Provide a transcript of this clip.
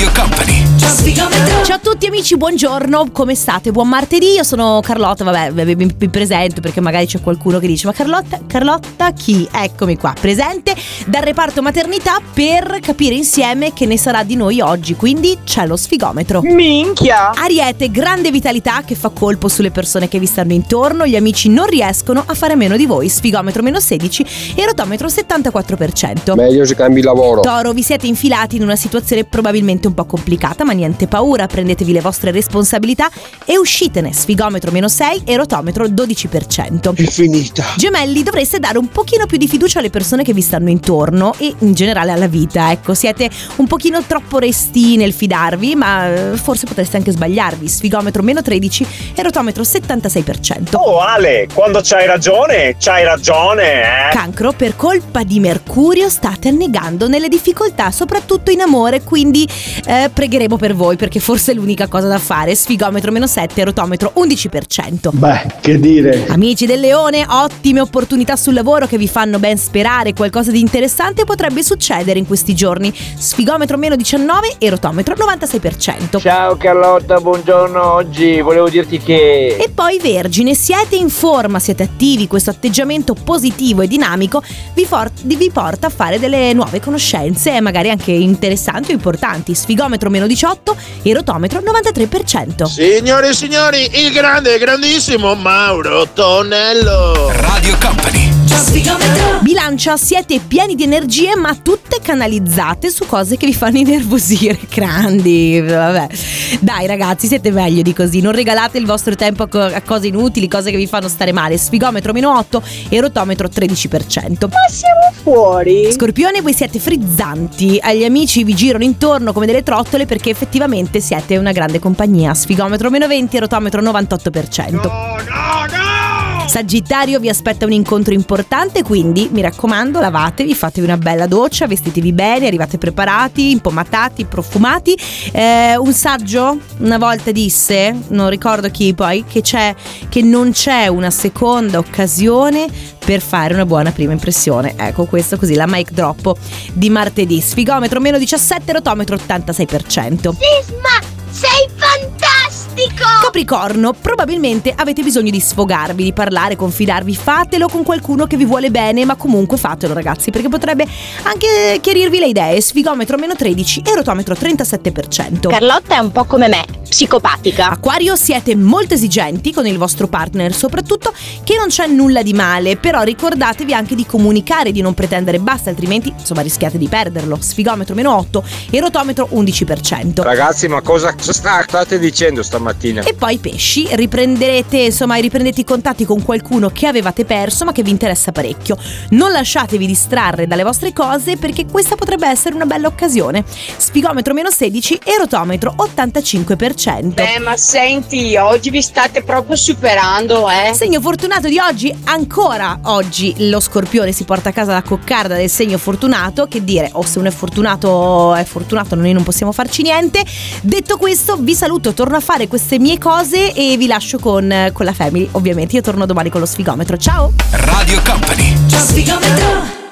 Radio Company. Ciao a tutti amici, buongiorno, come state? Buon martedì, io sono Carlotta, vabbè, mi presento perché magari c'è qualcuno che dice: ma Carlotta chi? Eccomi qua, presente dal reparto maternità per capire insieme che ne sarà di noi oggi, quindi c'è lo sfigometro. Minchia! Ariete, grande vitalità che fa colpo sulle persone che vi stanno intorno, gli amici non riescono a fare a meno di voi, sfigometro meno 16 e rotometro 74%. Meglio se cambi lavoro. Toro, vi siete infilati in una situazione probabilmente un po' complicata, ma niente paura, prendetevi le vostre responsabilità e uscitene, sfigometro meno 6 e rotometro 12%. È finita. Gemelli, dovreste dare un pochino più di fiducia alle persone che vi stanno intorno e in generale alla vita, ecco, siete un pochino troppo resti nel fidarvi, ma forse potreste anche sbagliarvi, sfigometro meno 13 e rotometro 76%. Oh Ale, quando c'hai ragione, Cancro, per colpa di Mercurio state annegando nelle difficoltà, soprattutto in amore, quindi pregheremo per voi perché forse è l'unica cosa da fare, sfigometro meno 7 e rotometro 11%. Beh, che dire. Amici del Leone, ottime opportunità sul lavoro che vi fanno ben sperare, qualcosa di interessante potrebbe succedere in questi giorni, sfigometro meno 19 e rotometro 96%. Ciao Carlotta, buongiorno, oggi volevo dirti che... E poi Vergine, siete in forma, siete attivi, questo atteggiamento positivo e dinamico vi porta a fare delle nuove conoscenze, magari anche interessanti o importanti, sfigometro meno 18 e rotometro 93%. Signore e signori, il grande e grandissimo Mauro Tonello. Radio Company. Bilancia, siete pieni di energie ma tutte canalizzate su cose che vi fanno innervosire. Grandi, vabbè. Dai ragazzi, siete meglio di così, non regalate il vostro tempo a cose inutili, cose che vi fanno stare male, sfigometro meno 8 e rotometro 13%. ma siamo fuori? Scorpione, voi siete frizzanti, agli amici vi girano intorno come delle trottole perché effettivamente siete una grande compagnia, sfigometro meno 20 e rotometro 98%. No! Sagittario, vi aspetta un incontro importante, quindi mi raccomando, lavatevi, fatevi una bella doccia, vestitevi bene, arrivate preparati, impomatati, profumati. Un saggio una volta disse, non ricordo chi poi, che non c'è una seconda occasione per fare una buona prima impressione. Ecco, questo così, la mic drop di martedì. Sfigometro meno 17, rotometro 86%. Sisma, sei fantastico! Capricorno, probabilmente avete bisogno di sfogarvi, di parlare, confidarvi, fatelo con qualcuno che vi vuole bene, ma comunque fatelo ragazzi, perché potrebbe anche chiarirvi le idee, sfigometro meno 13 e rotometro 37%. Carlotta è un po' come me, psicopatica. Acquario, siete molto esigenti con il vostro partner, soprattutto che non c'è nulla di male, però ricordatevi anche di comunicare, di non pretendere basta, altrimenti insomma rischiate di perderlo, sfigometro meno 8 e rotometro 11%. Ragazzi, ma cosa state dicendo stamattina? E poi pesci, riprendete i contatti con qualcuno che avevate perso ma che vi interessa parecchio. Non lasciatevi distrarre dalle vostre cose perché questa potrebbe essere una bella occasione. Sfigometro meno 16 e rotometro 85%. Ma senti, oggi vi state proprio superando, Segno fortunato di oggi, ancora oggi lo Scorpione si porta a casa la coccarda del segno fortunato, che dire, o se uno è fortunato, noi non possiamo farci niente. Detto questo, vi saluto, torno a fare queste mie cose e vi lascio con la family, ovviamente. Io torno domani con lo sfigometro, ciao! Radio Company. Ciao sfigometro!